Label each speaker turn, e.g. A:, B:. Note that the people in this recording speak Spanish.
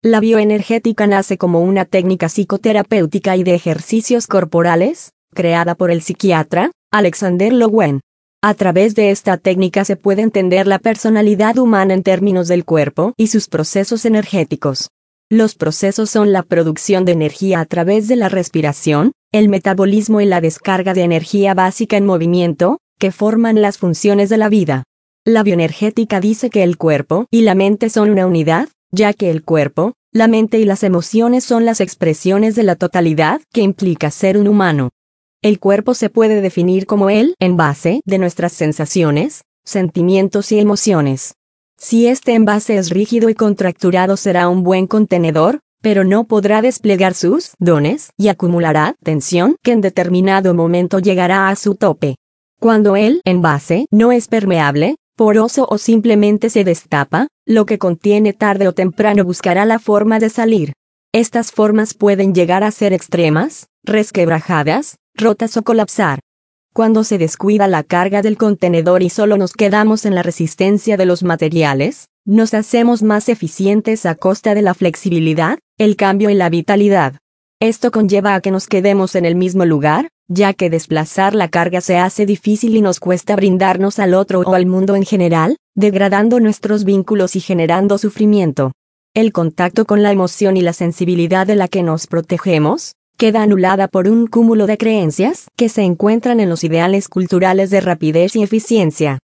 A: La bioenergética nace como una técnica psicoterapéutica y de ejercicios corporales, creada por el psiquiatra Alexander Lowen. A través de esta técnica se puede entender la personalidad humana en términos del cuerpo y sus procesos energéticos. Los procesos son la producción de energía a través de la respiración, el metabolismo y la descarga de energía básica en movimiento, que forman las funciones de la vida. La bioenergética dice que el cuerpo y la mente son una unidad, ya que el cuerpo, la mente y las emociones son las expresiones de la totalidad que implica ser un humano. El cuerpo se puede definir como el envase de nuestras sensaciones, sentimientos y emociones. Si este envase es rígido y contracturado será un buen contenedor, pero no podrá desplegar sus dones y acumulará tensión que en determinado momento llegará a su tope. Cuando el envase no es permeable, poroso o simplemente se destapa, lo que contiene tarde o temprano buscará la forma de salir. Estas formas pueden llegar a ser extremas, resquebrajadas, rotas o colapsar. Cuando se descuida la carga del contenedor y solo nos quedamos en la resistencia de los materiales, nos hacemos más eficientes a costa de la flexibilidad, el cambio y la vitalidad. Esto conlleva a que nos quedemos en el mismo lugar, ya que desplazar la carga se hace difícil y nos cuesta brindarnos al otro o al mundo en general, degradando nuestros vínculos y generando sufrimiento. El contacto con la emoción y la sensibilidad de la que nos protegemos queda anulada por un cúmulo de creencias que se encuentran en los ideales culturales de rapidez y eficiencia.